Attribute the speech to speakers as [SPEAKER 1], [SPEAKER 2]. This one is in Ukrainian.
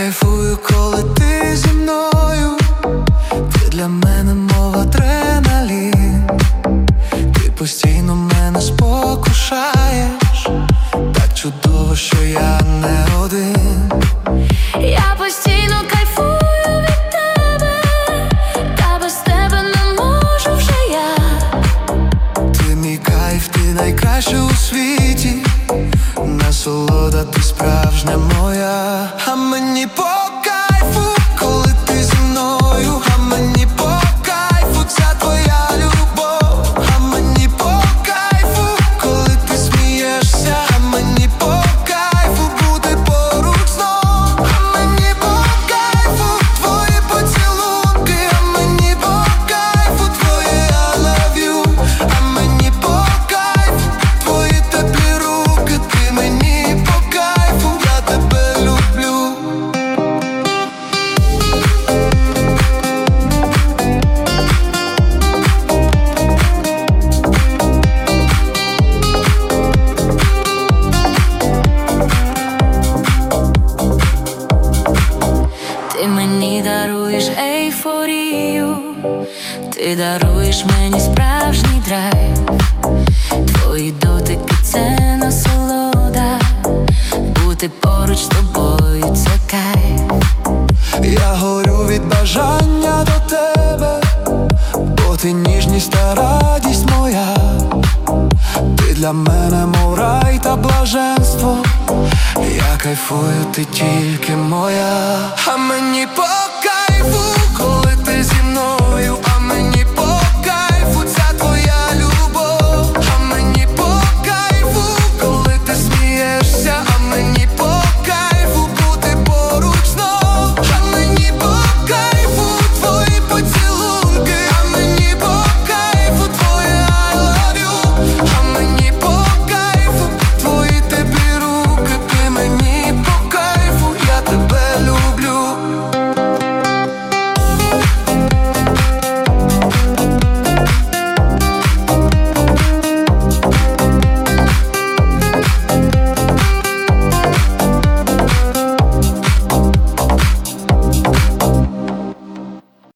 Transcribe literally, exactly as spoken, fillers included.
[SPEAKER 1] кайфую, коли ти зі мною. Ти для мене мов адреналін. Ти постійно мене спокушаєш. Так чудово, що я не один.
[SPEAKER 2] Я постійно кайфую від тебе, та без тебе не можу вже я.
[SPEAKER 1] Ти мій кайф, ти найкраща у світі. Насолода, ти справжня моя. А мені по кайфу, коли ти зі мною. А мені по кайфу, ця твоя любов. А мені по кайфу, коли ти смієшся. А мені по кайфу, бути поруч знов. А мені по кайфу, твої поцілунки. А мені по кайфу, твоє I love you. А мені по кайфу, твої теплі руки. Ти мені по кайфу, я тебе люблю.
[SPEAKER 2] Ти мені даруєш ейфорію, ти даруєш мені справжній драйв. Твої дотики – це насолода, бути поруч з тобою – це кайф.
[SPEAKER 1] Я горю від бажання до тебе, бо ти ніжність та радість моя. Ти для мене мов рай та блаженство. Я кайфую, ти тільки моя. А мені по кайфу,